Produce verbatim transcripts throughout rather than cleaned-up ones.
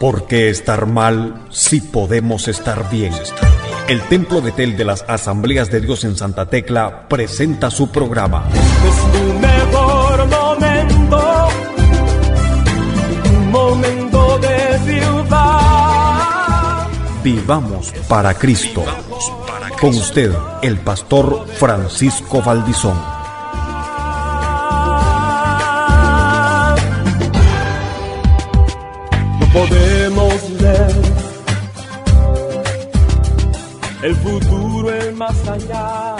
¿Por qué estar mal si podemos estar bien? El Templo Betel de las Asambleas de Dios en Santa Tecla presenta su programa. Es tu mejor momento, un momento de ciudad. Vivamos para Cristo. Con usted, el pastor Francisco Valdizón. No podemos ver el futuro es más allá.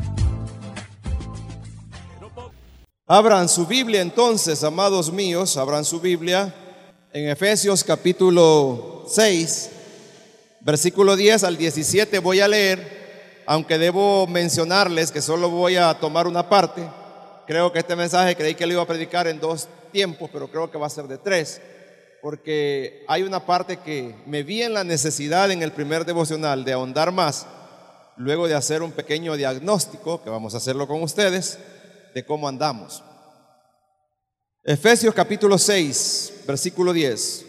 Abran su Biblia entonces, amados míos, abran su Biblia en Efesios capítulo seis, versículo diez al diecisiete. Voy a leer, aunque debo mencionarles que solo voy a tomar una parte. Creo que este mensaje creí que lo iba a predicar en dos tiempos, pero creo que va a ser de tres, porque hay una parte que me vi en la necesidad en el primer devocional de ahondar más, luego de hacer un pequeño diagnóstico, que vamos a hacerlo con ustedes, de cómo andamos. Efesios capítulo seis, versículo diez.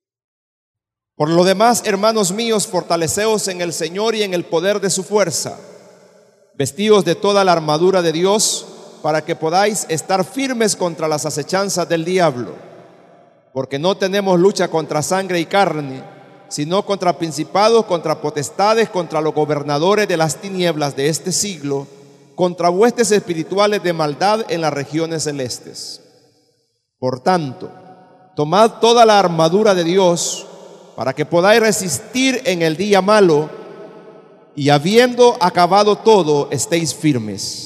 Por lo demás, hermanos míos, fortaleceos en el Señor y en el poder de su fuerza, vestidos de toda la armadura de Dios, para que podáis estar firmes contra las acechanzas del diablo. Porque no tenemos lucha contra sangre y carne, sino contra principados, contra potestades, contra los gobernadores de las tinieblas de este siglo, contra huestes espirituales de maldad en las regiones celestes. Por tanto, tomad toda la armadura de Dios, para que podáis resistir en el día malo, y habiendo acabado todo, estéis firmes.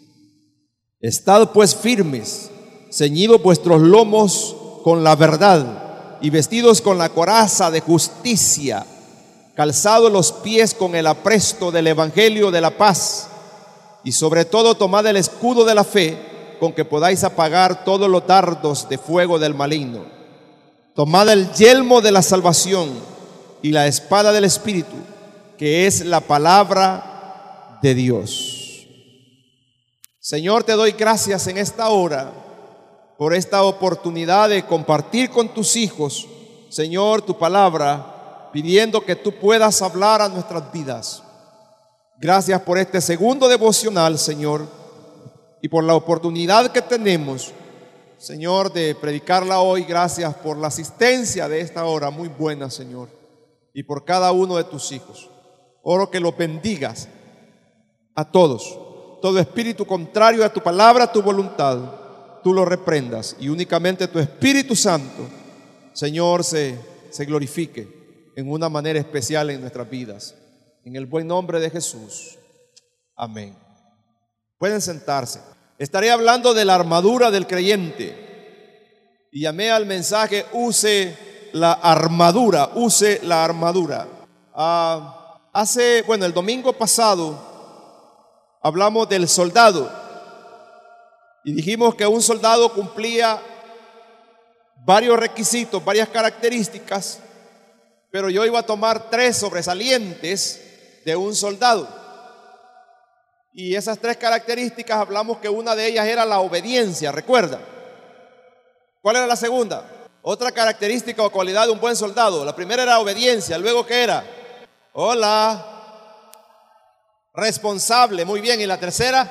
Estad pues firmes, ceñidos vuestros lomos con la verdad, y vestidos con la coraza de justicia, calzados los pies con el apresto del evangelio de la paz, y sobre todo tomad el escudo de la fe, con que podáis apagar todos los dardos de fuego del maligno. Tomad el yelmo de la salvación y la espada del Espíritu, que es la palabra de Dios. Señor, te doy gracias en esta hora por esta oportunidad de compartir con tus hijos, Señor, tu palabra, pidiendo que tú puedas hablar a nuestras vidas. Gracias por este segundo devocional, Señor, y por la oportunidad que tenemos, Señor, de predicarla hoy. Gracias por la asistencia de esta hora muy buena, Señor, y por cada uno de tus hijos. Oro que los bendigas a todos. Todo espíritu contrario a tu palabra, a tu voluntad, tú lo reprendas, y únicamente tu Espíritu Santo, Señor, se, se glorifique en una manera especial en nuestras vidas. En el buen nombre de Jesús. Amén. Pueden sentarse. Estaré hablando de la armadura del creyente, y llamé al mensaje use la armadura, use la armadura. Ah, hace, bueno, el domingo pasado hablamos del soldado y dijimos que un soldado cumplía varios requisitos, varias características, pero yo iba a tomar tres sobresalientes de un soldado. Y esas tres características hablamos que una de ellas era la obediencia, ¿recuerda? ¿Cuál era la segunda? Otra característica o cualidad de un buen soldado. La primera era obediencia, luego ¿qué era? Hola. Responsable, muy bien. Y la tercera,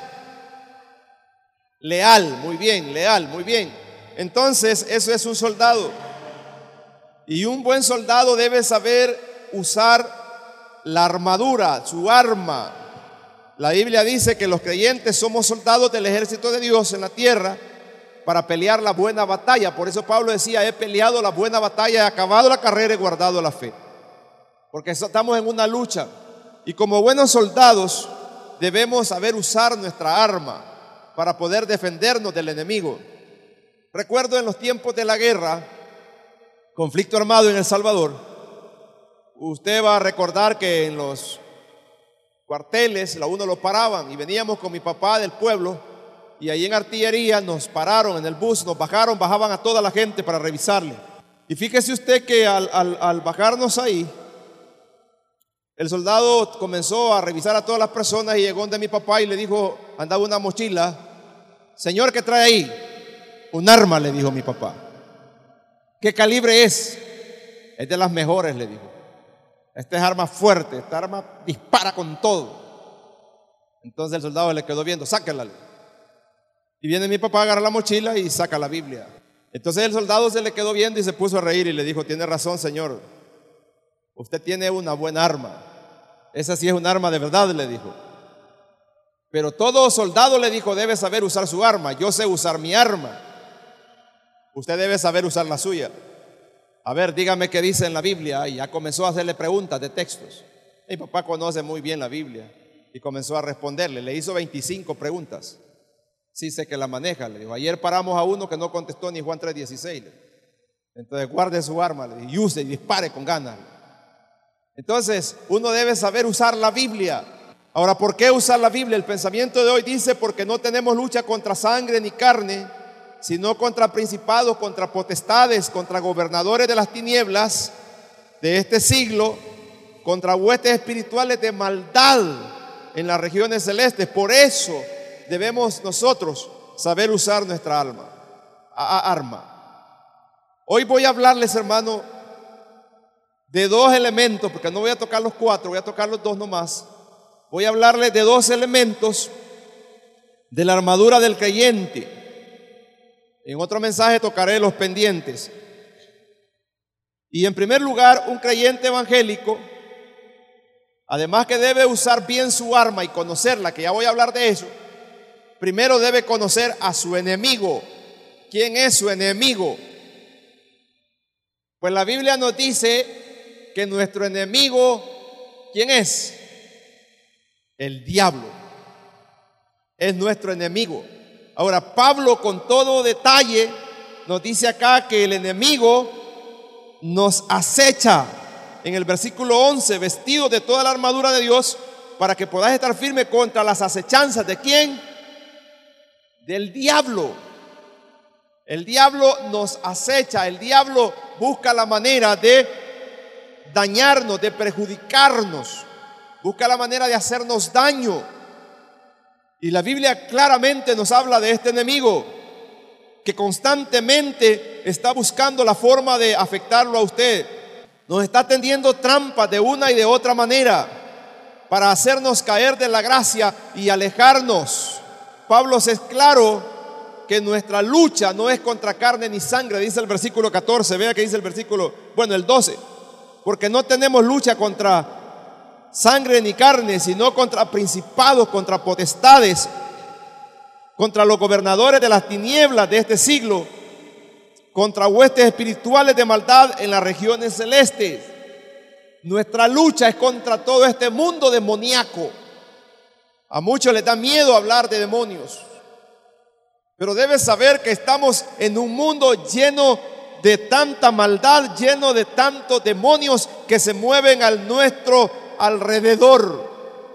leal, muy bien, leal, muy bien. Entonces, eso es un soldado. Y un buen soldado debe saber usar la armadura, su arma. La Biblia dice que los creyentes somos soldados del ejército de Dios en la tierra para pelear la buena batalla. Por eso Pablo decía, he peleado la buena batalla, he acabado la carrera, he guardado la fe. Porque estamos en una lucha. Y como buenos soldados debemos saber usar nuestra arma para poder defendernos del enemigo. Recuerdo en los tiempos de la guerra, conflicto armado en El Salvador, usted va a recordar que en los cuarteles la uno lo paraban, y veníamos con mi papá del pueblo, y ahí en artillería nos pararon en el bus, nos bajaron, bajaban a toda la gente para revisarle. Y fíjese usted que al, al, al bajarnos ahí, el soldado comenzó a revisar a todas las personas y llegó donde mi papá y le dijo, andaba una mochila. Señor, ¿qué trae ahí? Un arma, le dijo mi papá. ¿Qué calibre es? Es de las mejores, le dijo. Esta es arma fuerte, esta arma dispara con todo. Entonces el soldado le quedó viendo, sáquela. Y viene mi papá, agarra la mochila y saca la Biblia. Entonces el soldado se le quedó viendo y se puso a reír y le dijo, tiene razón, señor, usted tiene una buena arma. Esa sí es un arma de verdad, le dijo. Pero todo soldado, le dijo, debe saber usar su arma. Yo sé usar mi arma. Usted debe saber usar la suya. A ver, dígame qué dice en la Biblia. Y ya comenzó a hacerle preguntas de textos. Mi papá conoce muy bien la Biblia y comenzó a responderle. Le hizo veinticinco preguntas. Sí sé que la maneja, le dijo. Ayer paramos a uno que no contestó ni Juan tres dieciséis. Entonces guarde su arma, le dijo, y use y dispare con ganas. Entonces uno debe saber usar la Biblia. Ahora, ¿por qué usar la Biblia? El pensamiento de hoy dice, porque no tenemos lucha contra sangre ni carne, sino contra principados, contra potestades, contra gobernadores de las tinieblas de este siglo, contra huestes espirituales de maldad en las regiones celestes. Por eso debemos nosotros saber usar nuestra alma, a, a, arma. Hoy voy a hablarles, hermano, de dos elementos, porque no voy a tocar los cuatro, voy a tocar los dos nomás. Voy a hablarles de dos elementos de la armadura del creyente. En otro mensaje tocaré los pendientes. Y en primer lugar, un creyente evangélico, además que debe usar bien su arma y conocerla, que ya voy a hablar de eso, primero debe conocer a su enemigo. ¿Quién es su enemigo? Pues la Biblia nos dice que nuestro enemigo, ¿quién es? El diablo. Es nuestro enemigo. Ahora, Pablo con todo detalle nos dice acá que el enemigo nos acecha en el versículo once, vestido de toda la armadura de Dios para que podáis estar firme contra las acechanzas. ¿De quién? Del diablo. El diablo nos acecha, el diablo busca la manera de dañarnos, de perjudicarnos, busca la manera de hacernos daño. Y la Biblia claramente nos habla de este enemigo que constantemente está buscando la forma de afectarlo a usted. Nos está tendiendo trampas de una y de otra manera para hacernos caer de la gracia y alejarnos. Pablo es claro que nuestra lucha no es contra carne ni sangre, dice el versículo catorce. Vea que dice el versículo, bueno, el doce. Porque no tenemos lucha contra sangre ni carne, sino contra principados, contra potestades, contra los gobernadores de las tinieblas de este siglo, contra huestes espirituales de maldad en las regiones celestes. Nuestra lucha es contra todo este mundo demoníaco. A muchos les da miedo hablar de demonios, pero debes saber que estamos en un mundo lleno de tanta maldad, lleno de tantos demonios que se mueven a nuestro alrededor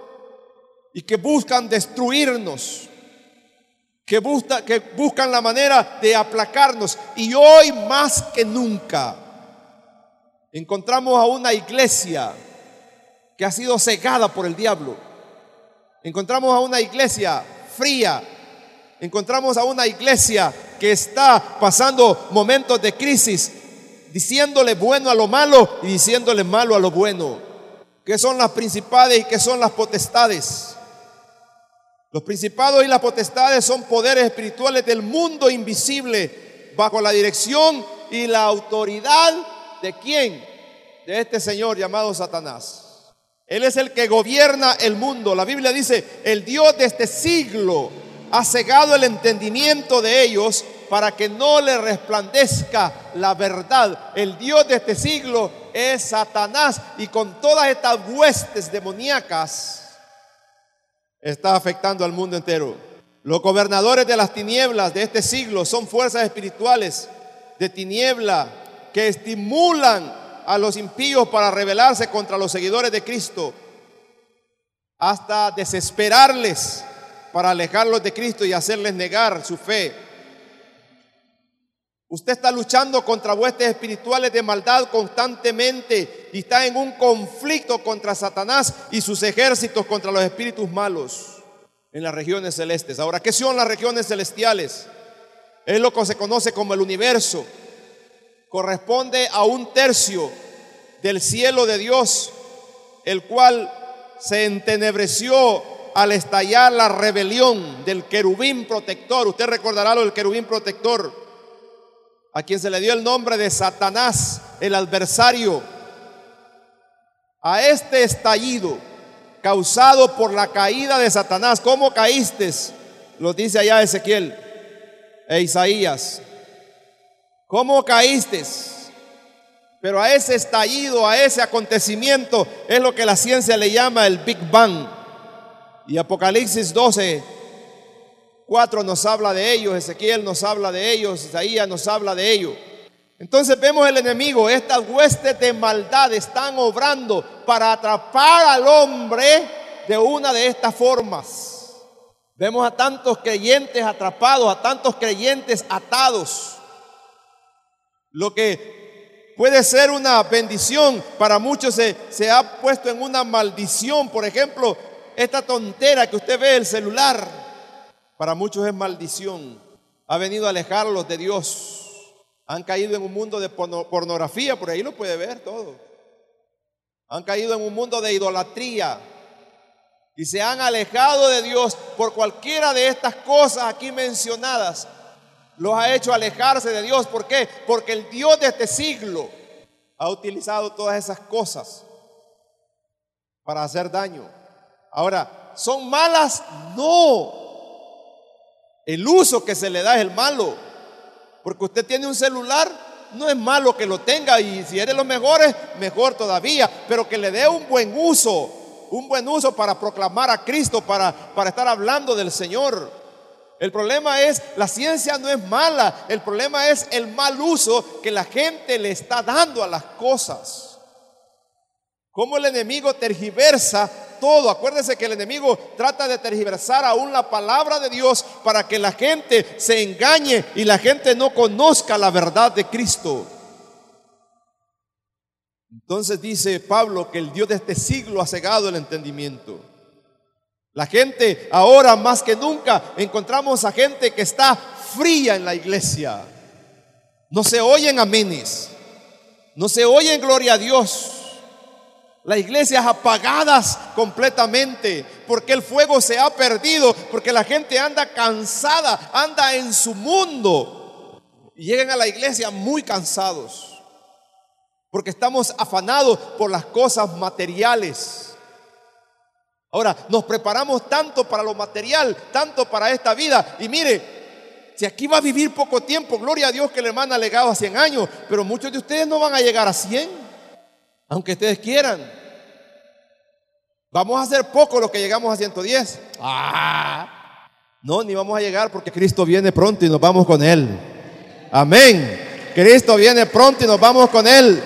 y que buscan destruirnos, que, busca, que buscan la manera de aplacarnos. Y hoy más que nunca encontramos a una iglesia que ha sido cegada por el diablo. Encontramos a una iglesia fría. Encontramos a una iglesia que está pasando momentos de crisis, diciéndole bueno a lo malo y diciéndole malo a lo bueno. ¿Qué son las principales y qué son las potestades? Los principados y las potestades son poderes espirituales del mundo invisible bajo la dirección y la autoridad ¿de quién? De este señor llamado Satanás. Él es el que gobierna el mundo. La Biblia dice, el Dios de este siglo ha cegado el entendimiento de ellos para que no le resplandezca la verdad. El Dios de este siglo es Satanás, y con todas estas huestes demoníacas está afectando al mundo entero. Los gobernadores de las tinieblas de este siglo son fuerzas espirituales de tiniebla que estimulan a los impíos para rebelarse contra los seguidores de Cristo, hasta desesperarles para alejarlos de Cristo y hacerles negar su fe. Usted está luchando contra huestes espirituales de maldad constantemente y está en un conflicto contra Satanás y sus ejércitos contra los espíritus malos en las regiones celestes. Ahora, ¿qué son las regiones celestiales? Es lo que se conoce como el universo. Corresponde a un tercio del cielo de Dios, el cual se entenebreció al estallar la rebelión del querubín protector. Usted recordará lo del querubín protector, a quien se le dio el nombre de Satanás, el adversario. A este estallido causado por la caída de Satanás. ¿Cómo caíste? Lo dice allá Ezequiel e Isaías. ¿Cómo caíste? Pero a ese estallido, a ese acontecimiento, es lo que la ciencia le llama el Big Bang. Y Apocalipsis doce, cuatro nos habla de ello, Ezequiel nos habla de ellos, Isaías nos habla de ello. Entonces vemos el enemigo, estas huestes de maldad están obrando para atrapar al hombre de una de estas formas. Vemos a tantos creyentes atrapados, a tantos creyentes atados. Lo que puede ser una bendición, para muchos se, se ha puesto en una maldición. Por ejemplo, esta tontera que usted ve, el celular, para muchos es maldición. Ha venido a alejarlos de Dios. Han caído en un mundo de pornografía, por ahí lo puede ver todo. Han caído en un mundo de idolatría y se han alejado de Dios por cualquiera de estas cosas aquí mencionadas. Los ha hecho alejarse de Dios. ¿Por qué? Porque el Dios de este siglo ha utilizado todas esas cosas para hacer daño. Ahora, ¿son malas? No. El uso que se le da es el malo. Porque usted tiene un celular, no es malo que lo tenga, y si eres los mejores, mejor todavía, pero que le dé un buen uso, un buen uso para proclamar a Cristo, para, para estar hablando del Señor. El problema es, la ciencia no es mala, el problema es el mal uso que la gente le está dando a las cosas. Cómo el enemigo tergiversa todo. Acuérdense que el enemigo trata de tergiversar aún la palabra de Dios para que la gente se engañe y la gente no conozca la verdad de Cristo. Entonces dice Pablo que el Dios de este siglo ha cegado el entendimiento. La gente ahora más que nunca encontramos a gente que está fría en la iglesia. No se oyen amenes, no se oyen gloria a Dios. Las iglesias apagadas completamente, porque el fuego se ha perdido, porque la gente anda cansada, anda en su mundo, y llegan a la iglesia muy cansados, porque estamos afanados por las cosas materiales. Ahora, nos preparamos tanto para lo material, tanto para esta vida, y mire, si aquí va a vivir poco tiempo, gloria a Dios que el hermano ha legado a cien años, pero muchos de ustedes no van a llegar a cien. Aunque ustedes quieran. Vamos a hacer poco lo que llegamos a ciento diez. Ah, no, ni vamos a llegar, porque Cristo viene pronto y nos vamos con Él. Amén. Cristo viene pronto y nos vamos con Él.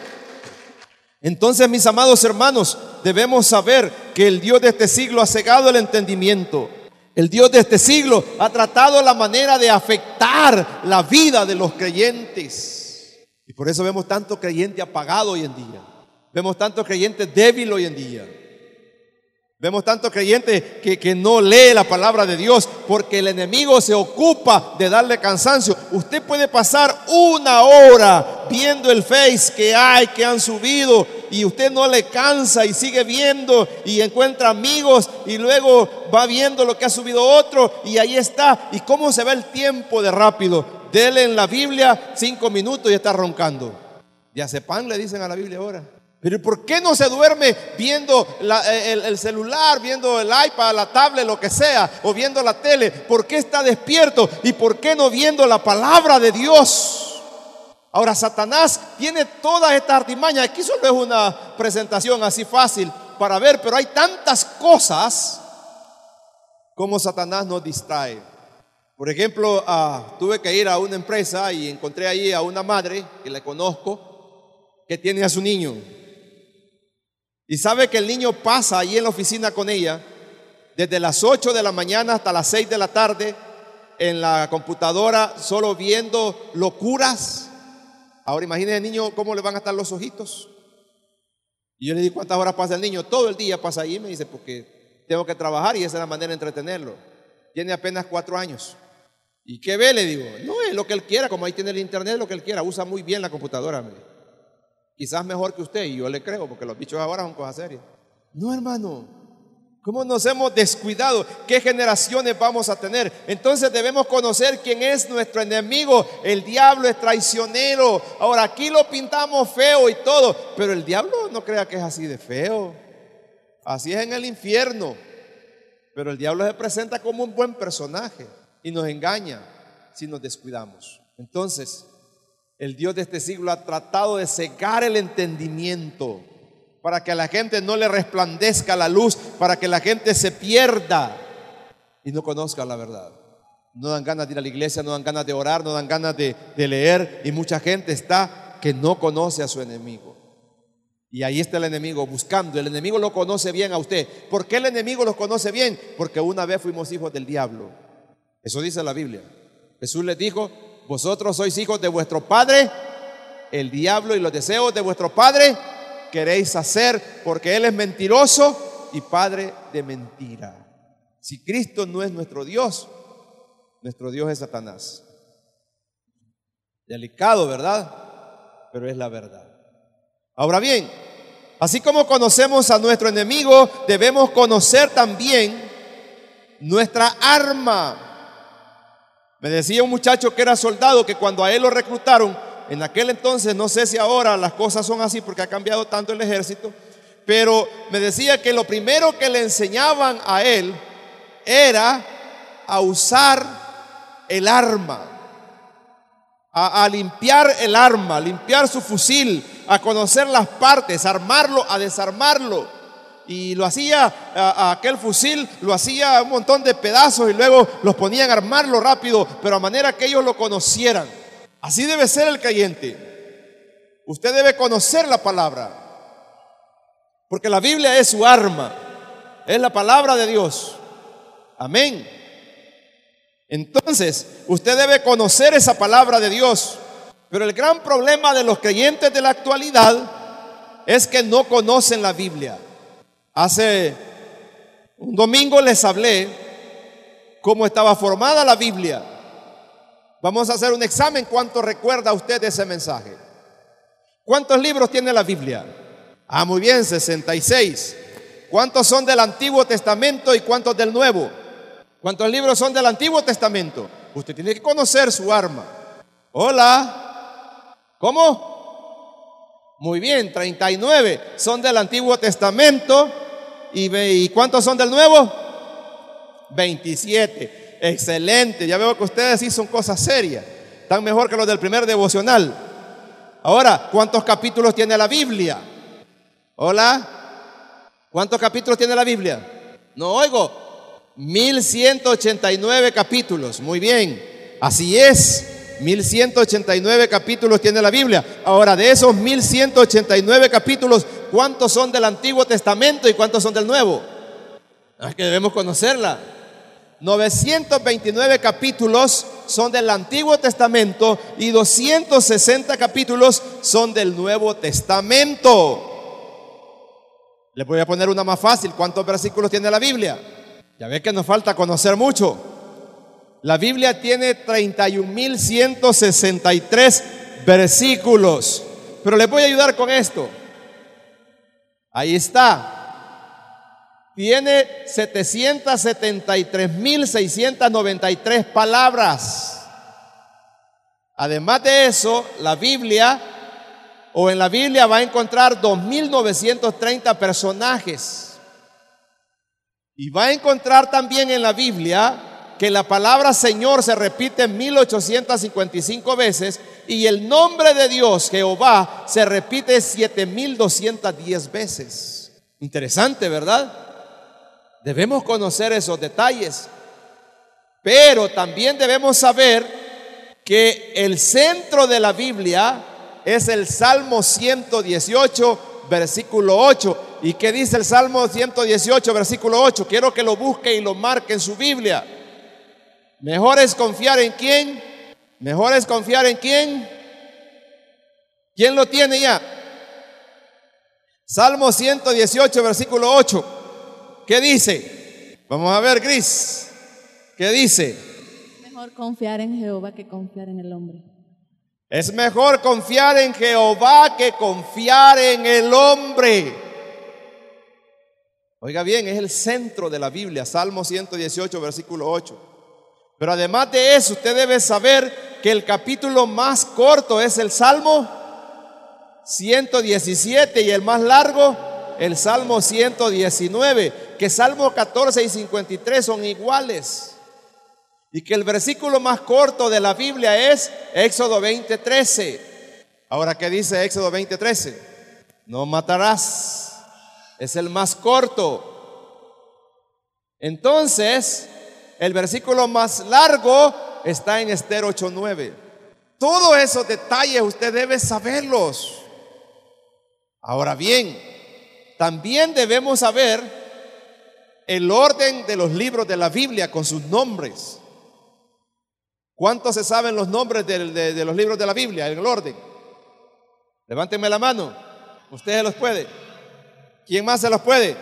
Entonces, mis amados hermanos, debemos saber que el Dios de este siglo ha cegado el entendimiento. El Dios de este siglo ha tratado la manera de afectar la vida de los creyentes. Y por eso vemos tanto creyente apagado hoy en día. Vemos tanto creyente débil hoy en día. Vemos tanto creyente que, que no lee la palabra de Dios, porque el enemigo se ocupa de darle cansancio. Usted puede pasar una hora viendo el Face que hay, que han subido, y usted no le cansa y sigue viendo y encuentra amigos, y luego va viendo lo que ha subido otro, y ahí está. ¿Y cómo se va el tiempo de rápido? Dele en la Biblia cinco minutos y está roncando. Diazepam le dicen a la Biblia ahora. Pero ¿por qué no se duerme viendo la, el, el celular, viendo el iPad, la tablet, lo que sea, o viendo la tele? ¿Por qué está despierto? ¿Y por qué no viendo la palabra de Dios? Ahora, Satanás tiene todas estas artimañas. Aquí solo es una presentación así fácil para ver, pero hay tantas cosas como Satanás nos distrae. Por ejemplo, uh, tuve que ir a una empresa y encontré ahí a una madre que le conozco, que tiene a su niño. Y sabe que el niño pasa ahí en la oficina con ella desde las ocho de la mañana hasta las seis de la tarde en la computadora, solo viendo locuras. Ahora imagínese el niño cómo le van a estar los ojitos. Y yo le digo, ¿cuántas horas pasa el niño? Todo el día pasa ahí. Me dice, porque tengo que trabajar y esa es la manera de entretenerlo. Tiene apenas cuatro años. ¿Y qué ve? Le digo, no, es lo que él quiera, como ahí tiene el internet, lo que él quiera. Usa muy bien la computadora. Quizás mejor que usted, y yo le creo, porque los bichos ahora son cosas serias. No, hermano, ¿cómo nos hemos descuidado? ¿Qué generaciones vamos a tener? Entonces debemos conocer quién es nuestro enemigo. El diablo es traicionero. Ahora aquí lo pintamos feo y todo, pero el diablo no crea que es así de feo. Así es en el infierno. Pero el diablo se presenta como un buen personaje y nos engaña si nos descuidamos. Entonces, el Dios de este siglo ha tratado de cegar el entendimiento para que a la gente no le resplandezca la luz, para que la gente se pierda y no conozca la verdad. No dan ganas de ir a la iglesia, no dan ganas de orar, no dan ganas de, de leer, y mucha gente está que no conoce a su enemigo. Y ahí está el enemigo buscando. El enemigo lo conoce bien a usted. ¿Por qué el enemigo lo conoce bien? Porque una vez fuimos hijos del diablo. Eso dice la Biblia. Jesús les dijo: vosotros sois hijos de vuestro padre, el diablo, y los deseos de vuestro padre queréis hacer, porque él es mentiroso y padre de mentira. Si Cristo no es nuestro Dios, nuestro Dios es Satanás. Delicado, ¿verdad? Pero es la verdad. Ahora bien, así como conocemos a nuestro enemigo, debemos conocer también nuestra arma. Me decía un muchacho que era soldado, que cuando a él lo reclutaron, en aquel entonces, no sé si ahora las cosas son así porque ha cambiado tanto el ejército, pero me decía que lo primero que le enseñaban a él era a usar el arma, a, a limpiar el arma, limpiar su fusil, a conocer las partes, a armarlo, a desarmarlo. Y lo hacía, a, a aquel fusil lo hacía un montón de pedazos y luego los ponían a armarlo rápido, pero a manera que ellos lo conocieran. Así debe ser el creyente. Usted debe conocer la palabra, porque la Biblia es su arma, es la palabra de Dios. Amén. Entonces, usted debe conocer esa palabra de Dios. Pero el gran problema de los creyentes de la actualidad es que no conocen la Biblia. Hace un domingo les hablé cómo estaba formada la Biblia. Vamos a hacer un examen. ¿Cuánto recuerda usted de ese mensaje? ¿Cuántos libros tiene la Biblia? Ah, muy bien, sesenta y seis. ¿Cuántos son del Antiguo Testamento y cuántos del Nuevo? ¿Cuántos libros son del Antiguo Testamento? Usted tiene que conocer su arma. Hola. ¿Cómo? Muy bien, treinta y nueve son del Antiguo Testamento. ¿Y, ¿Y cuántos son del Nuevo? veintisiete. Excelente. Ya veo que ustedes sí son cosas serias. Están mejor que los del primer devocional. Ahora, ¿cuántos capítulos tiene la Biblia? Hola. ¿Cuántos capítulos tiene la Biblia? No oigo. mil ciento ochenta y nueve capítulos. Muy bien. Así es. mil ciento ochenta y nueve capítulos tiene la Biblia. Ahora, de esos mil ciento ochenta y nueve capítulos, ¿cuántos son del Antiguo Testamento y cuántos son del Nuevo? Es que debemos conocerla. novecientos veintinueve capítulos son del Antiguo Testamento y doscientos sesenta capítulos son del Nuevo Testamento. Les voy a poner una más fácil. ¿Cuántos versículos tiene la Biblia? Ya ve que nos falta conocer mucho. La Biblia tiene treinta y un mil ciento sesenta y tres versículos. Pero les voy a ayudar con esto. Ahí está. Tiene setecientos setenta y tres mil seiscientos noventa y tres palabras. Además de eso, la Biblia, o en la Biblia va a encontrar dos mil novecientos treinta personajes. Y va a encontrar también en la Biblia que la palabra Señor se repite mil ochocientos cincuenta y cinco veces y el nombre de Dios, Jehová, se repite siete mil doscientos diez veces. Interesante, ¿verdad? Debemos conocer esos detalles, pero también debemos saber que el centro de la Biblia es el Salmo ciento dieciocho, versículo ocho. ¿Y qué dice el Salmo ciento dieciocho, versículo ocho? Quiero que lo busque y lo marque en su Biblia. Mejor es confiar en quién. Mejor es confiar en quién. ¿Quién lo tiene ya? Salmo ciento dieciocho, versículo ocho. ¿Qué dice? Vamos a ver, Gris. ¿Qué dice? Mejor confiar en Jehová que confiar en el hombre. Es mejor confiar en Jehová que confiar en el hombre. Oiga bien, es el centro de la Biblia, Salmo ciento dieciocho, versículo ocho. Pero además de eso, usted debe saber que el capítulo más corto es el Salmo ciento diecisiete y el más largo, el Salmo ciento diecinueve, que Salmo catorce y cincuenta y tres son iguales. Y que el versículo más corto de la Biblia es Éxodo veinte, trece. Ahora, ¿qué dice Éxodo veinte, trece? No matarás. Es el más corto. Entonces, el versículo más largo está en Esther ocho, nueve. Todos esos detalles usted debe saberlos. Ahora bien, también debemos saber el orden de los libros de la Biblia con sus nombres. ¿Cuántos se saben los nombres de, de, de los libros de la Biblia en el orden? Levántenme la mano. Ustedes los pueden. ¿Quién más se los puede?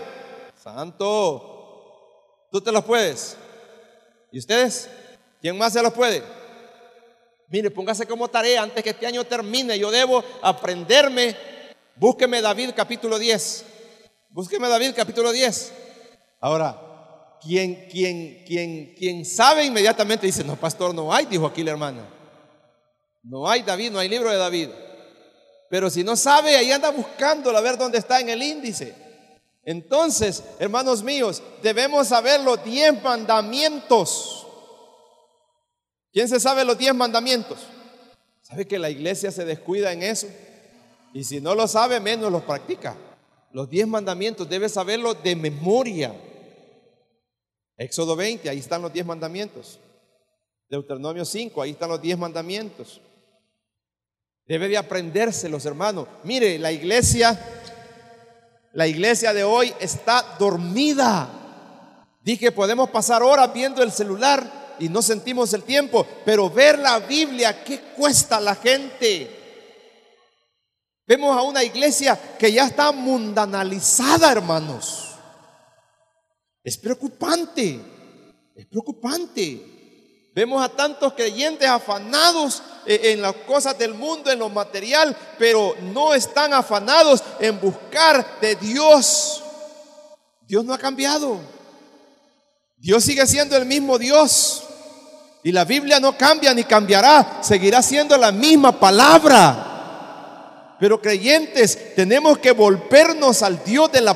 Santo, tú te los puedes. ¿Y ustedes? ¿Quién más se los puede? Mire, póngase como tarea antes que este año termine. Yo debo aprenderme. Búsqueme David capítulo diez. Búsqueme David capítulo diez. Ahora, quien, quien, quien, quien sabe inmediatamente dice: no, pastor, no hay, dijo aquí la hermana. No hay David, no hay libro de David. Pero si no sabe, ahí anda buscándolo a ver dónde está en el índice. Entonces, hermanos míos, debemos saber los diez mandamientos. ¿Quién se sabe los diez mandamientos? ¿Sabe que la iglesia se descuida en eso? Y si no lo sabe, menos los practica. Los diez mandamientos debe saberlos de memoria. Éxodo veinte, ahí están los diez mandamientos. Deuteronomio cinco, ahí están los diez mandamientos. Debe de aprendérselos, hermanos. Mire, la iglesia, la iglesia de hoy está dormida. Dije, podemos pasar horas viendo el celular y no sentimos el tiempo, pero ver la Biblia, ¿qué cuesta a la gente? Vemos a una iglesia que ya está mundanalizada, hermanos. Es preocupante, es preocupante. Vemos a tantos creyentes afanados en las cosas del mundo, en lo material, pero no están afanados en buscar de Dios. Dios no ha cambiado. Dios sigue siendo el mismo Dios. Y la Biblia no cambia ni cambiará. Seguirá siendo la misma palabra. Pero creyentes, tenemos que volvernos al Dios de la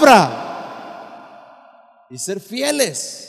palabra y ser fieles.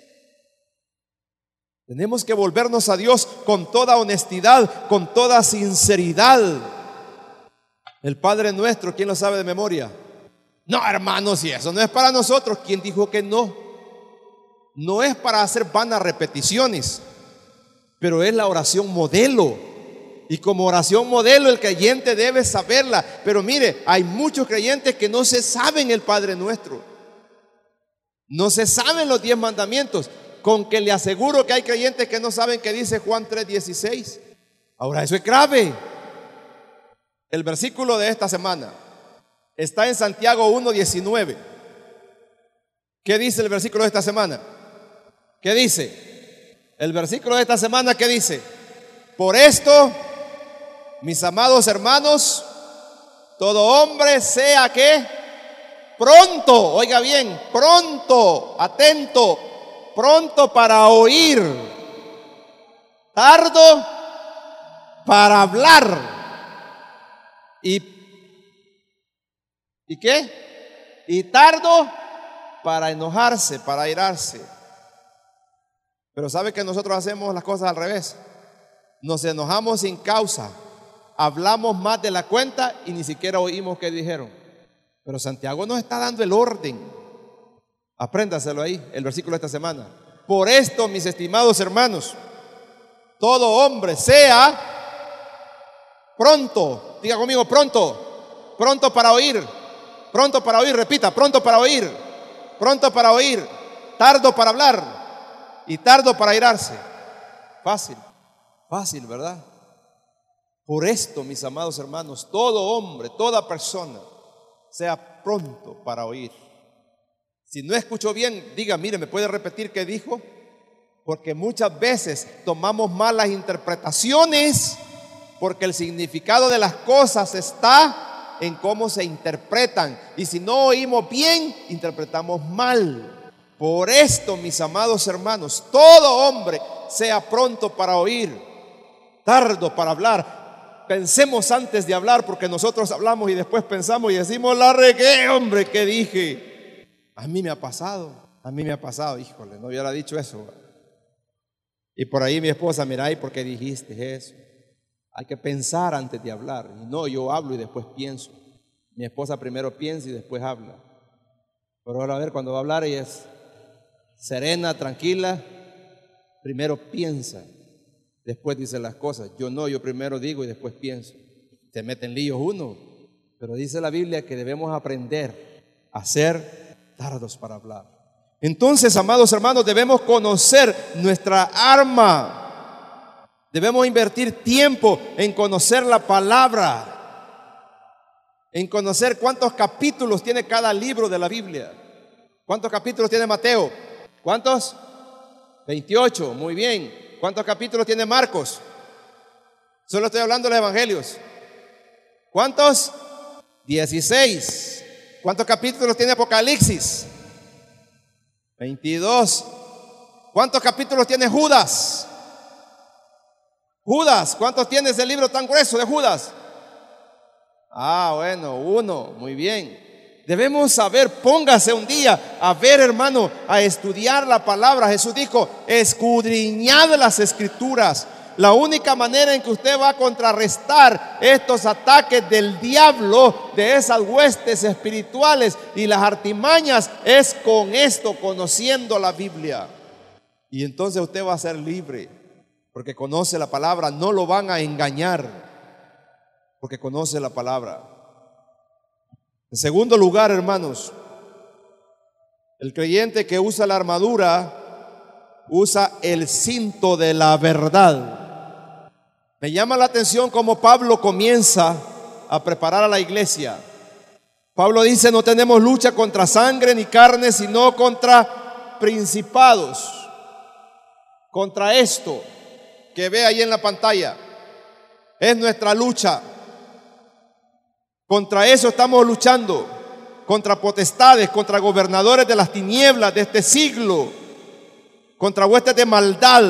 Tenemos que volvernos a Dios con toda honestidad, con toda sinceridad. El Padre Nuestro, ¿quién lo sabe de memoria? No, hermanos, y eso no es para nosotros. ¿Quién dijo que no? No es para hacer vanas repeticiones, pero es la oración modelo. Y como oración modelo el creyente debe saberla. Pero mire, hay muchos creyentes que no se saben el Padre Nuestro. No se saben los diez mandamientos. Con que le aseguro que hay creyentes que no saben qué dice Juan tres dieciséis. Ahora, eso es grave. El versículo de esta semana está en Santiago uno diecinueve. ¿Qué dice el versículo de esta semana? ¿Qué dice? El versículo de esta semana, ¿qué dice? Por esto, mis amados hermanos, todo hombre sea que pronto, oiga bien, pronto, atento, pronto para oír, tardo para hablar y ¿y qué? Y tardo para enojarse, para airarse. Pero ¿sabe que nosotros hacemos las cosas al revés? Nos enojamos sin causa, hablamos más de la cuenta y ni siquiera oímos qué dijeron. Pero Santiago nos está dando el orden. Apréndaselo ahí, el versículo de esta semana. Por esto, mis estimados hermanos, todo hombre sea pronto, diga conmigo, pronto, pronto para oír, pronto para oír, repita, pronto para oír, pronto para oír, tardo para hablar y tardo para airarse. Fácil, fácil, ¿verdad? Por esto, mis amados hermanos, todo hombre, toda persona, sea pronto para oír. Si no escuchó bien, diga, mire, ¿me puede repetir qué dijo? Porque muchas veces tomamos malas interpretaciones porque el significado de las cosas está en cómo se interpretan. Y si no oímos bien, interpretamos mal. Por esto, mis amados hermanos, todo hombre sea pronto para oír, tardo para hablar. Pensemos antes de hablar, porque nosotros hablamos y después pensamos y decimos, la regué, hombre, ¿qué dije? A mí me ha pasado, a mí me ha pasado, híjole, no hubiera dicho eso. Y por ahí mi esposa, mira, ¿y por qué dijiste eso? Hay que pensar antes de hablar. Y no, yo hablo y después pienso. Mi esposa primero piensa y después habla. Pero ahora a ver, cuando va a hablar ella es serena, tranquila, primero piensa, después dice las cosas. Yo no, yo primero digo y después pienso. Se mete en líos uno, pero dice la Biblia que debemos aprender a ser tardos para hablar. Entonces, amados hermanos, debemos conocer nuestra arma. Debemos invertir tiempo en conocer la palabra, en conocer cuántos capítulos tiene cada libro de la Biblia. ¿Cuántos capítulos tiene Mateo? ¿Cuántos? veintiocho, muy bien. ¿Cuántos capítulos tiene Marcos? Solo estoy hablando de los evangelios. ¿Cuántos? dieciséis. ¿Cuántos capítulos tiene Apocalipsis? veintidós. ¿Cuántos capítulos tiene Judas? Judas, ¿cuántos tiene ese libro tan grueso de Judas? Ah, bueno, uno, muy bien. Debemos saber, póngase un día a ver, hermano, a estudiar la palabra. Jesús dijo, escudriñad las escrituras. La única manera en que usted va a contrarrestar estos ataques del diablo, de esas huestes espirituales y las artimañas, es con esto, conociendo la Biblia. Y entonces usted va a ser libre, porque conoce la palabra, no lo van a engañar, porque conoce la palabra. En segundo lugar, hermanos, el creyente que usa la armadura usa el cinto de la verdad. Me llama la atención cómo Pablo comienza a preparar a la iglesia. Pablo dice, no tenemos lucha contra sangre ni carne, sino contra principados, contra esto que ve ahí en la pantalla. Es nuestra lucha. Contra eso estamos luchando, contra potestades, contra gobernadores de las tinieblas de este siglo, contra huestes de maldad.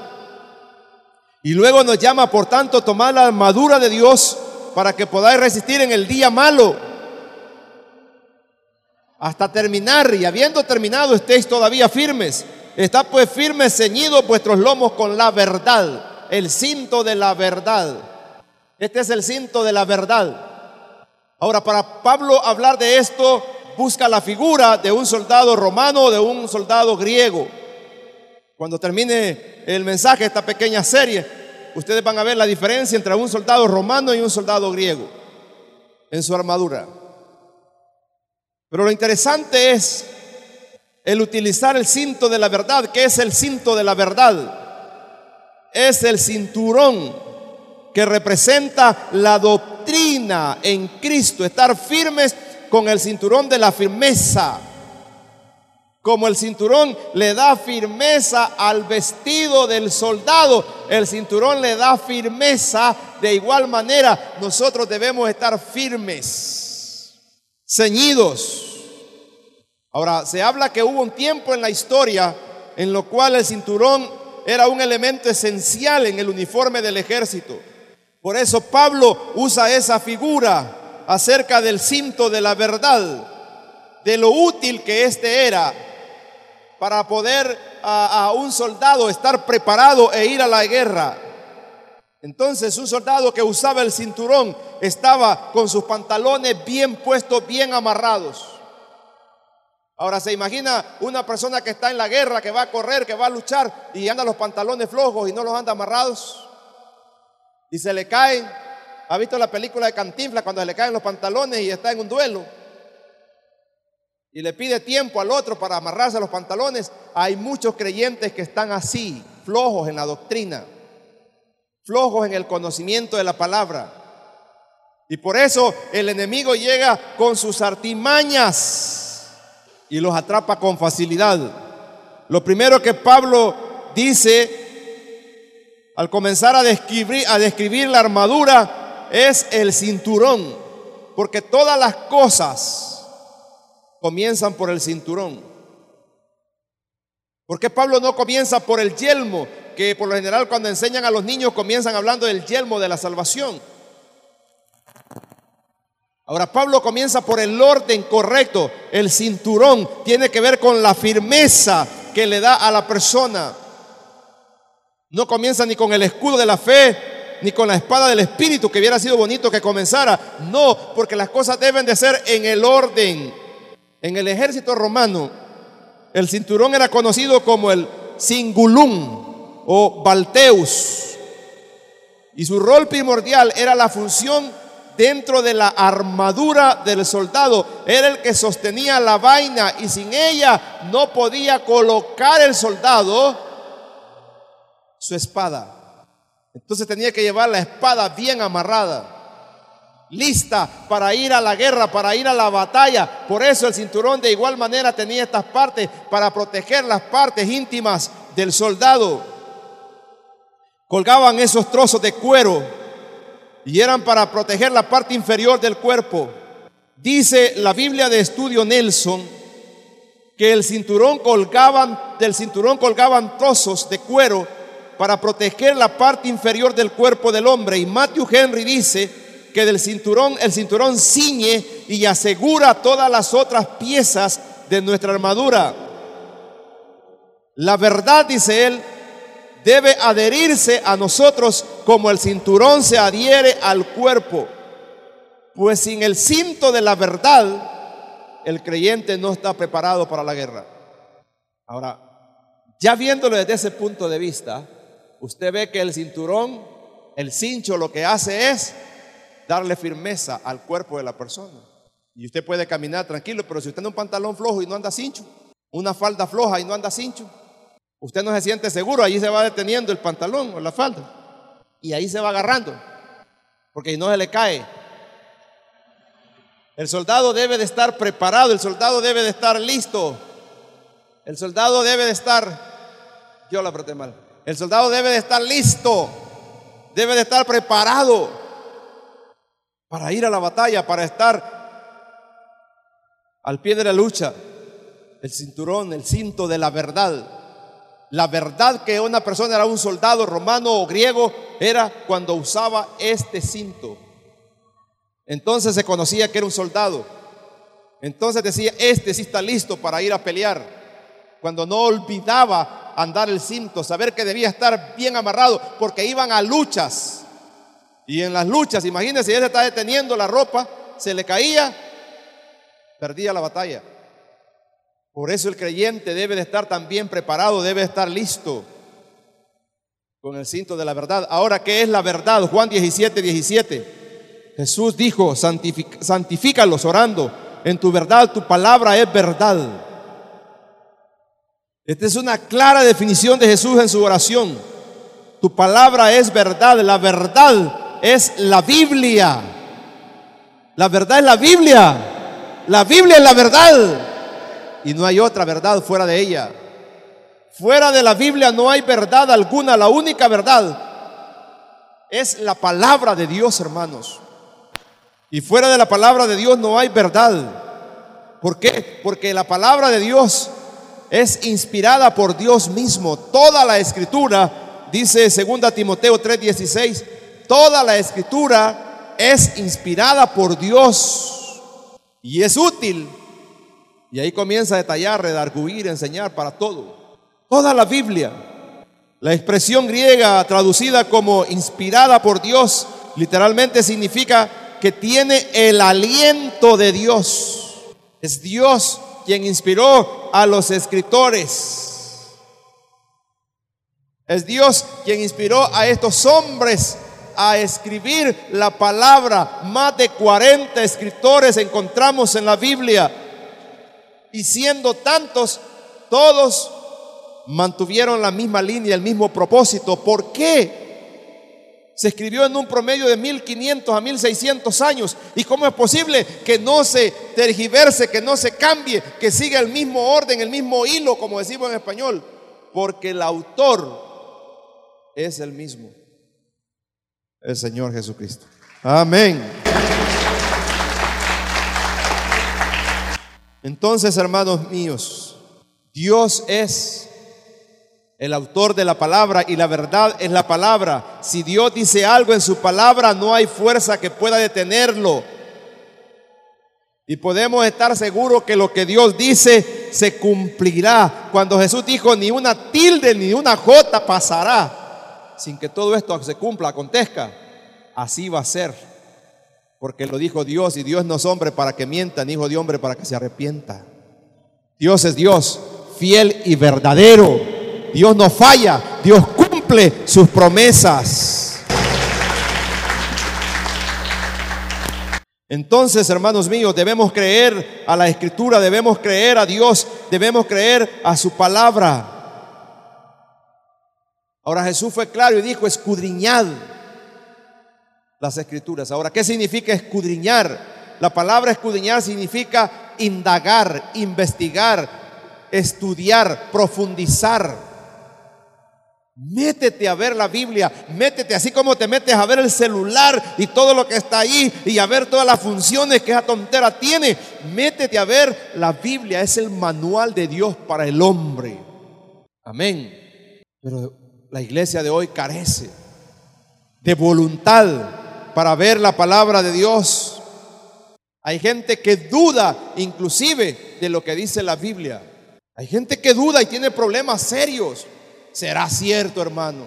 Y luego nos llama, por tanto, tomar la armadura de Dios para que podáis resistir en el día malo, hasta terminar, y habiendo terminado estéis todavía firmes. Está pues firmes, ceñidos vuestros lomos con la verdad, el cinto de la verdad. Este es el cinto de la verdad. Ahora, para Pablo hablar de esto, busca la figura de un soldado romano o de un soldado griego. Cuando termine el mensaje, esta pequeña serie, ustedes van a ver la diferencia entre un soldado romano y un soldado griego en su armadura. Pero lo interesante es el utilizar el cinto de la verdad. ¿Qué es el cinto de la verdad? Es el cinturón que representa la doctrina en Cristo, estar firmes con el cinturón de la firmeza. Como el cinturón le da firmeza al vestido del soldado, el cinturón le da firmeza. De igual manera, nosotros debemos estar firmes, ceñidos. Ahora, se habla que hubo un tiempo en la historia en lo cual el cinturón era un elemento esencial en el uniforme del ejército. Por eso Pablo usa esa figura acerca del cinto de la verdad, de lo útil que este era para poder a, a un soldado estar preparado e ir a la guerra. Entonces, un soldado que usaba el cinturón estaba con sus pantalones bien puestos, bien amarrados. Ahora, ¿se imagina una persona que está en la guerra, que va a correr, que va a luchar y anda los pantalones flojos y no los anda amarrados? Y se le caen. ¿Ha visto la película de Cantinflas cuando se le caen los pantalones y está en un duelo? Y le pide tiempo al otro para amarrarse los pantalones. Hay muchos creyentes que están así, flojos en la doctrina, flojos en el conocimiento de la palabra. Y por eso el enemigo llega con sus artimañas y los atrapa con facilidad. Lo primero que Pablo dice al comenzar a describir, a describir la armadura, es el cinturón, porque todas las cosas comienzan por el cinturón. ¿Por qué Pablo no comienza por el yelmo? Que por lo general cuando enseñan a los niños comienzan hablando del yelmo de la salvación. Ahora Pablo comienza por el orden correcto. El cinturón tiene que ver con la firmeza que le da a la persona. No comienza ni con el escudo de la fe, ni con la espada del Espíritu, que hubiera sido bonito que comenzara. No, porque las cosas deben de ser en el orden. En el ejército romano, el cinturón era conocido como el cingulum o balteus, y su rol primordial era la función dentro de la armadura del soldado. Era el que sostenía la vaina, y sin ella no podía colocar el soldado su espada. Entonces tenía que llevar la espada bien amarrada, lista para ir a la guerra, para ir a la batalla. Por eso el cinturón de igual manera tenía estas partes para proteger las partes íntimas del soldado. Colgaban esos trozos de cuero y eran para proteger la parte inferior del cuerpo. Dice la Biblia de Estudio Nelson que el cinturón colgaban, del cinturón colgaban trozos de cuero para proteger la parte inferior del cuerpo del hombre. Y Matthew Henry dice que del cinturón, el cinturón ciñe y asegura todas las otras piezas de nuestra armadura. La verdad, dice él, debe adherirse a nosotros como el cinturón se adhiere al cuerpo, pues sin el cinto de la verdad el creyente no está preparado para la guerra. Ahora, ya viéndolo desde ese punto de vista, usted ve que el cinturón, el cincho, lo que hace es darle firmeza al cuerpo de la persona. Y usted puede caminar tranquilo, pero si usted tiene un pantalón flojo y no anda cincho, una falda floja y no anda cincho, usted no se siente seguro. Allí se va deteniendo el pantalón o la falda, y ahí se va agarrando, porque si no se le cae. El soldado debe de estar preparado, el soldado debe de estar listo, el soldado debe de estar, yo la apreté mal, el soldado debe de estar listo, debe de estar preparado para ir a la batalla, para estar al pie de la lucha. El cinturón, el cinto de la verdad. La verdad que una persona era un soldado romano o griego era cuando usaba este cinto. Entonces se conocía que era un soldado. Entonces decía, este sí está listo para ir a pelear. Cuando no olvidaba andar el cinto, saber que debía estar bien amarrado, porque iban a luchas. Y en las luchas, imagínense, él se está deteniendo, la ropa se le caía, perdía la batalla. Por eso el creyente debe de estar también preparado, debe de estar listo con el cinto de la verdad. Ahora, ¿qué es la verdad? Juan diecisiete, diecisiete. Jesús dijo, santific- santifícalos orando, en tu verdad, tu palabra es verdad. Esta es una clara definición de Jesús en su oración. Tu palabra es verdad. La verdad es la Biblia. La verdad es la Biblia. La Biblia es la verdad. Y no hay otra verdad fuera de ella. Fuera de la Biblia no hay verdad alguna. La única verdad es la palabra de Dios, hermanos. Y fuera de la palabra de Dios no hay verdad. ¿Por qué? Porque la palabra de Dios es inspirada por Dios mismo. Toda la escritura, dice segunda Timoteo tres dieciséis, toda la escritura es inspirada por Dios y es útil. Y ahí comienza a detallar, redarguir, enseñar para todo. Toda la Biblia. La expresión griega traducida como inspirada por Dios literalmente significa que tiene el aliento de Dios. Es Dios quien inspiró a los escritores. Es Dios quien inspiró a estos hombres a escribir la palabra. Más de cuarenta escritores encontramos en la Biblia. Y siendo tantos, todos mantuvieron la misma línea, el mismo propósito. ¿Por qué? Se escribió en un promedio de mil quinientos a mil seiscientos años. ¿Y cómo es posible que no se tergiverse, que no se cambie, que siga el mismo orden, el mismo hilo, como decimos en español? Porque el autor es el mismo, el Señor Jesucristo. Amén. Entonces, hermanos míos, Dios es el autor de la palabra y la verdad es la palabra. Si Dios dice algo en su palabra, no hay fuerza que pueda detenerlo. Y podemos estar seguros que lo que Dios dice se cumplirá. Cuando Jesús dijo, ni una tilde ni una jota pasará sin que todo esto se cumpla, acontezca. Así va a ser, porque lo dijo Dios, y Dios no es hombre para que mienta, ni hijo de hombre para que se arrepienta. Dios es Dios, fiel y verdadero. Dios no falla, Dios cumple sus promesas. Entonces, hermanos míos, debemos creer a la Escritura, debemos creer a Dios, debemos creer a su palabra. Ahora Jesús fue claro y dijo, escudriñad las Escrituras. Ahora, ¿qué significa escudriñar? La palabra escudriñar significa indagar, investigar, estudiar, profundizar. Métete a ver la Biblia, métete así como te metes a ver el celular y todo lo que está ahí y a ver todas las funciones que esa tontera tiene. Métete a ver la Biblia, es el manual de Dios para el hombre. Amén. Pero la iglesia de hoy carece de voluntad para ver la palabra de Dios. Hay gente que duda inclusive de lo que dice la Biblia. Hay gente que duda y tiene problemas serios. ¿Será cierto, hermano?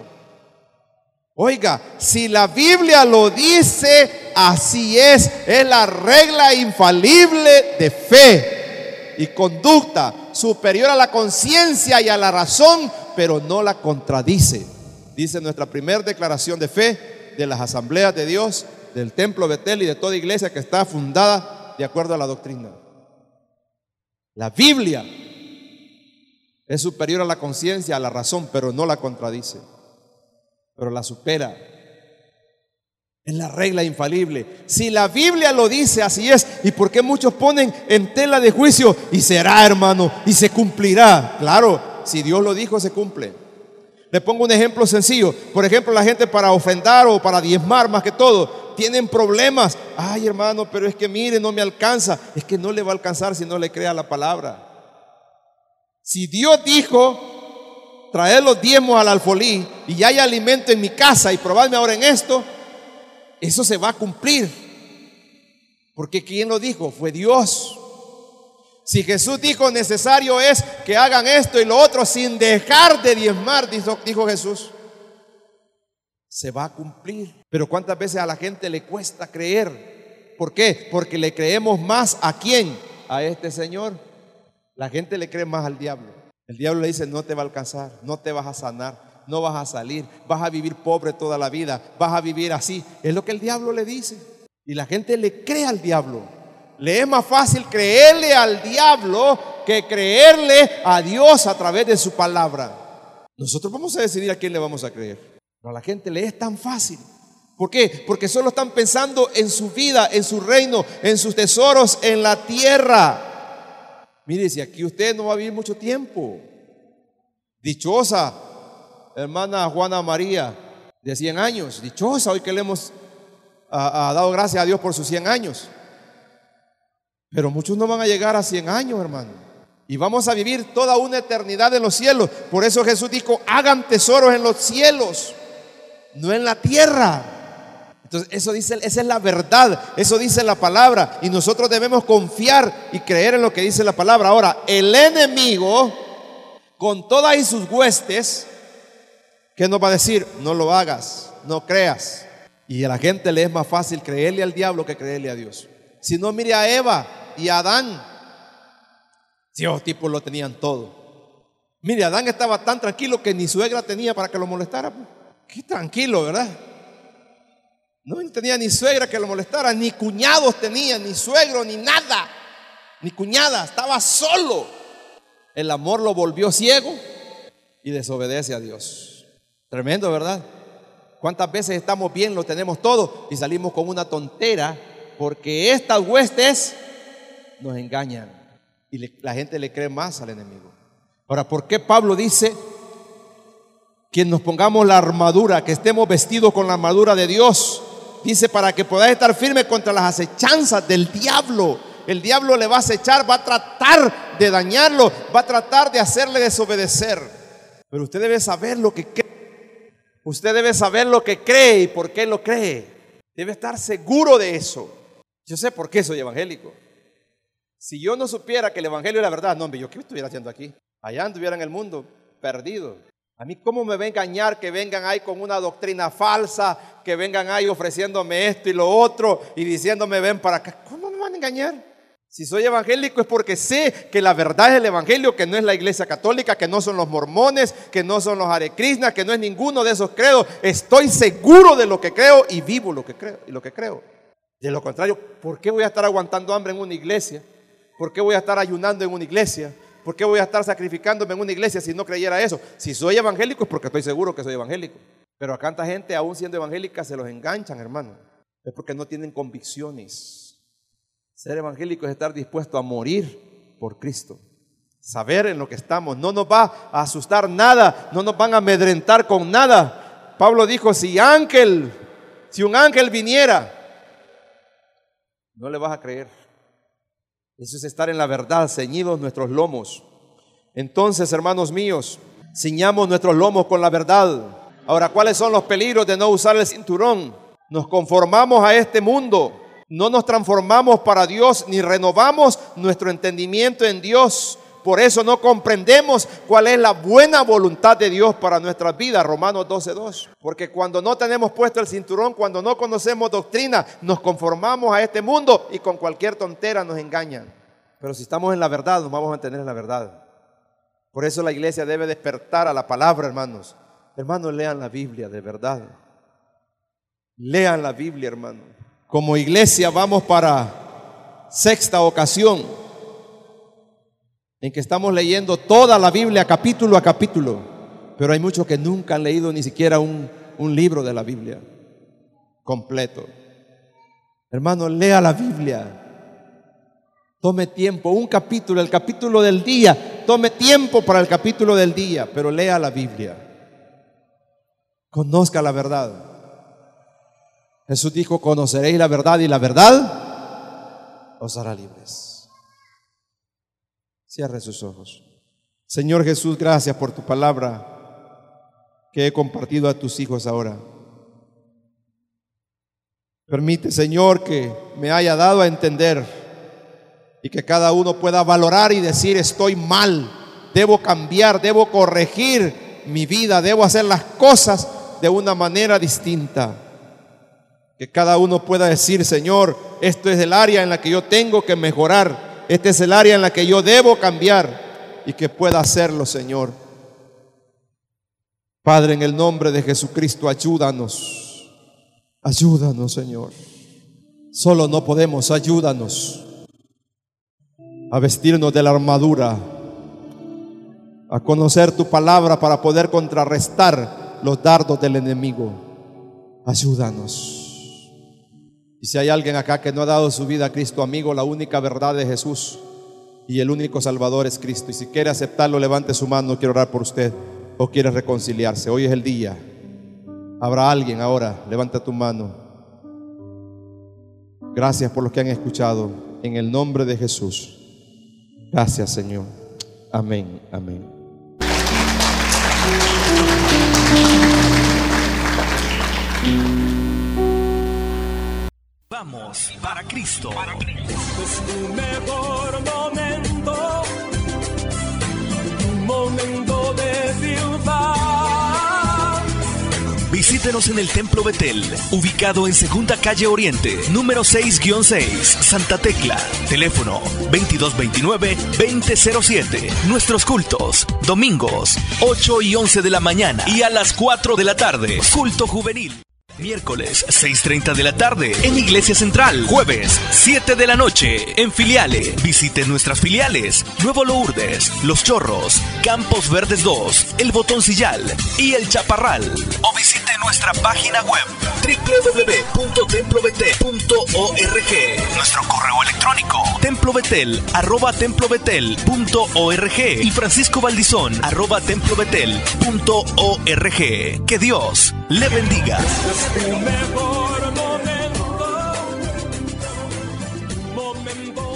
Oiga, si la Biblia lo dice, así es. Es la regla infalible de fe y conducta, superior a la conciencia y a la razón, pero no la contradice. Dice nuestra primera declaración de fe de las asambleas de Dios, del templo Betel y de toda iglesia que está fundada de acuerdo a la doctrina. La Biblia es superior a la conciencia, a la razón, pero no la contradice, pero la supera. Es la regla infalible. Si la Biblia lo dice, así es. ¿Y por qué muchos ponen en tela de juicio? Y será, hermano, y se cumplirá. Claro, si Dios lo dijo, se cumple. Le pongo un ejemplo sencillo. Por ejemplo, la gente para ofrendar o para diezmar, más que todo, tienen problemas. Ay, hermano, pero es que mire, no me alcanza. Es que no le va a alcanzar si no le crea la palabra. Si Dios dijo, traed los diezmos al alfolí y hay alimento en mi casa y probadme ahora en esto, eso se va a cumplir. Porque ¿quién lo dijo? Fue Dios. Si Jesús dijo, necesario es que hagan esto y lo otro sin dejar de diezmar, dijo, dijo Jesús, se va a cumplir. Pero ¿cuántas veces a la gente le cuesta creer? ¿Por qué? Porque le creemos más ¿a quién? A este Señor. La gente le cree más al diablo. El diablo le dice, no te va a alcanzar, no te vas a sanar, no vas a salir, vas a vivir pobre toda la vida, vas a vivir así. Es lo que el diablo le dice. Y la gente le cree al diablo. Le es más fácil creerle al diablo que creerle a Dios a través de su palabra. Nosotros vamos a decidir a quién le vamos a creer. Pero a la gente le es tan fácil. ¿Por qué? Porque solo están pensando en su vida, en su reino, en sus tesoros en la tierra. Mire, si aquí usted no va a vivir mucho tiempo. Dichosa hermana Juana María de cien años. Dichosa hoy que le hemos a, a dado gracias a Dios por sus cien años. Pero muchos no van a llegar a cien años, hermano. Y vamos a vivir toda una eternidad en los cielos. Por eso Jesús dijo, hagan tesoros en los cielos, no en la tierra. Entonces eso dice, esa es la verdad, eso dice la palabra. Y nosotros debemos confiar y creer en lo que dice la palabra. Ahora, el enemigo, con todas y sus huestes, ¿qué nos va a decir? No lo hagas, no creas. Y a la gente le es más fácil creerle al diablo que creerle a Dios. Si no, mire a Eva y a Adán. Si esos tipos lo tenían todo. Mire, Adán estaba tan tranquilo que ni suegra tenía para que lo molestara. Qué tranquilo, ¿verdad? No tenía ni suegra que lo molestara, ni cuñados tenía, ni suegro, ni nada, ni cuñada, estaba solo. El amor lo volvió ciego y desobedece a Dios. Tremendo, ¿verdad? ¿Cuántas veces estamos bien, lo tenemos todo y salimos con una tontera porque estas huestes nos engañan y le, la gente le cree más al enemigo? Ahora, ¿por qué Pablo dice que nos pongamos la armadura, que estemos vestidos con la armadura de Dios. Dice, para que podáis estar firmes contra las acechanzas del diablo. El diablo le va a acechar, va a tratar de dañarlo, va a tratar de hacerle desobedecer. Pero usted debe saber lo que cree. Usted debe saber lo que cree y por qué lo cree. Debe estar seguro de eso. Yo sé por qué soy evangélico. Si yo no supiera que el evangelio es la verdad, no, hombre, ¿yo qué estuviera haciendo aquí? Allá anduviera en el mundo perdido. A mí, ¿cómo me va a engañar que vengan ahí con una doctrina falsa, que vengan ahí ofreciéndome esto y lo otro y diciéndome ven para acá? ¿Cómo me van a engañar? Si soy evangélico es porque sé que la verdad es el evangelio, que no es la iglesia católica, que no son los mormones, que no son los Hare Krishna, que no es ninguno de esos credos. Estoy seguro de lo que creo y vivo lo que creo y lo que creo. De lo contrario, ¿por qué voy a estar aguantando hambre en una iglesia? ¿Por qué voy a estar ayunando en una iglesia? ¿Por qué voy a estar sacrificándome en una iglesia si no creyera eso? Si soy evangélico es porque estoy seguro que soy evangélico. Pero a tanta gente, aún siendo evangélica, se los enganchan, hermano. Es porque no tienen convicciones. Ser evangélico es estar dispuesto a morir por Cristo. Saber en lo que estamos. No nos va a asustar nada. No nos van a amedrentar con nada. Pablo dijo, si ángel, si un ángel viniera, no le vas a creer. Eso es estar en la verdad, ceñidos nuestros lomos. Entonces, hermanos míos, ciñamos nuestros lomos con la verdad. Ahora, ¿cuáles son los peligros de no usar el cinturón? Nos conformamos a este mundo. No nos transformamos para Dios, ni renovamos nuestro entendimiento en Dios. Por eso no comprendemos cuál es la buena voluntad de Dios para nuestras vidas. Romanos doce dos. Porque cuando no tenemos puesto el cinturón, cuando no conocemos doctrina, nos conformamos a este mundo y con cualquier tontera nos engañan. Pero si estamos en la verdad, nos vamos a mantener en la verdad. Por eso la iglesia debe despertar a la palabra, hermanos. Hermanos, lean la Biblia de verdad. Lean la Biblia, hermanos. Como iglesia vamos para sexta ocasión en que estamos leyendo toda la Biblia capítulo a capítulo, pero hay muchos que nunca han leído ni siquiera un, un libro de la Biblia completo. Hermano, lea la Biblia. Tome tiempo, un capítulo, el capítulo del día. Tome tiempo para el capítulo del día, pero lea la Biblia. Conozca la verdad. Jesús dijo, conoceréis la verdad y la verdad os hará libres. Cierre sus ojos. Señor Jesús, gracias por tu palabra que he compartido a tus hijos ahora. Permite, Señor, que me haya dado a entender y que cada uno pueda valorar y decir, estoy mal, debo cambiar, debo corregir mi vida, debo hacer las cosas de una manera distinta. Que cada uno pueda decir, Señor, esto es el área en la que yo tengo que mejorar, este es el área en la que yo debo cambiar, y que pueda hacerlo, Señor. Padre, en el nombre de Jesucristo, ayúdanos, ayúdanos, Señor. Solo no podemos, ayúdanos a vestirnos de la armadura, a conocer tu palabra para poder contrarrestar los dardos del enemigo. Ayúdanos. Y si hay alguien acá que no ha dado su vida a Cristo, amigo, la única verdad es Jesús y el único Salvador es Cristo. Y si quiere aceptarlo, levante su mano. Quiero orar por usted o quiere reconciliarse. Hoy es el día. Habrá alguien ahora. Levanta tu mano. Gracias por los que han escuchado. En el nombre de Jesús. Gracias, Señor. Amén, amén. Vamos para Cristo. Es tu mejor momento, un momento de triunfar. Visítenos en el Templo Betel, ubicado en Segunda Calle Oriente, número seis guión seis, Santa Tecla. Teléfono veintidós veintinueve veinte cero siete. Nuestros cultos, domingos, ocho y once de la mañana y a las cuatro de la tarde. Culto juvenil. Miércoles, seis treinta de la tarde, en Iglesia Central. Jueves, siete de la noche, en filiales. Visite nuestras filiales: Nuevo Lourdes, Los Chorros, Campos Verdes dos, El Botoncillal y El Chaparral. O visite nuestra nuestra página web doble u doble u doble u punto templo betel punto org, nuestro correo electrónico templobetel arroba templobetel punto org y Francisco Valdizón arroba templobetel punto org. Que Dios le bendiga. Es tu mejor momento, momento